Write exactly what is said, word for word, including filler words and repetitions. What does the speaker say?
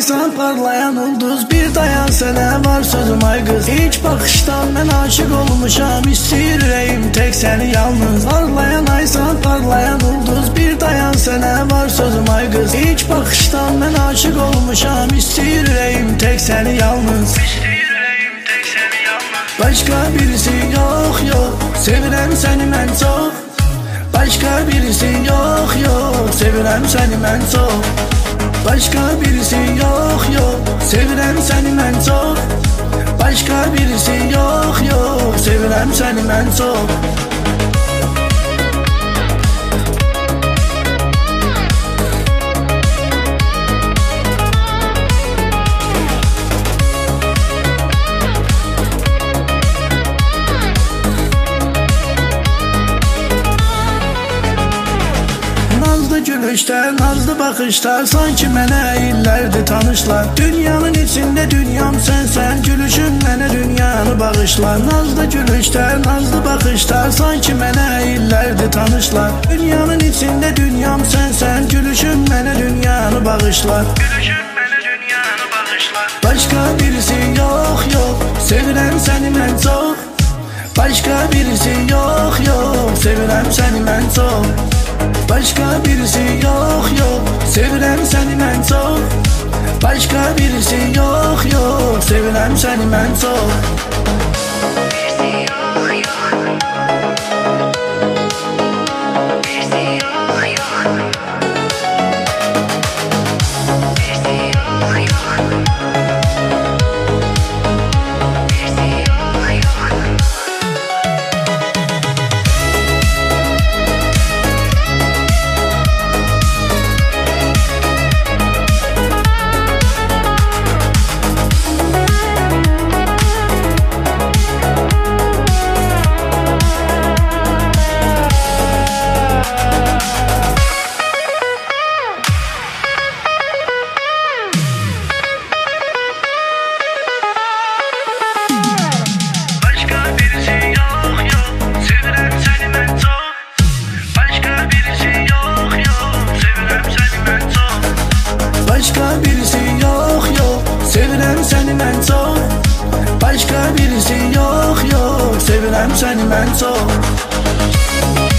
aysan parlayan ulduz, bir dayan sənə var sözüm ay qız. İlk baxışdan mən aşık olmuşam, istəyir ürəyim tek səni yalnız. Parlayan aysan parlayan ulduz, bir dayan sənə var sözüm ay qız. İlk baxışdan mən aşık olmuşam, istəyir ürəyim tek səni yalnız. Başka birisi yok yok, sevirəm səni mən çox. Başka birisi yok yok, sevirəm səni mən çox. Başka birisi yok yok, sevirəm səni mən çox. Başka birisi yok yok, sevirəm səni mən çox. Gülüşlər, nazlı baxışlar, sanki mənə illərdir tanışlar. Dünyanın içində dünyam sənsən, gülüşün mənə dünyanı bağışlar. Nazlı gülüşlər, nazlı baxışlar, sanki mənə illərdir tanışlar. Dünyanın içində dünyam sənsən, gülüşün mənə dünyanı bağışlar. Gülüşün mənə dünyanı bağışlar. Başka birisi yok yok, sevirəm səni mən çox. Başka birisi yok yok, sevirəm səni mən çox. Başka birisi yok yok, sevirəm səni mən çox. Başka birisi yok yok, sevirəm səni mən çox. Başka birisi yok yok, sevirəm səni mən çox. Başka birisi yok yok, sevirəm səni mən çox.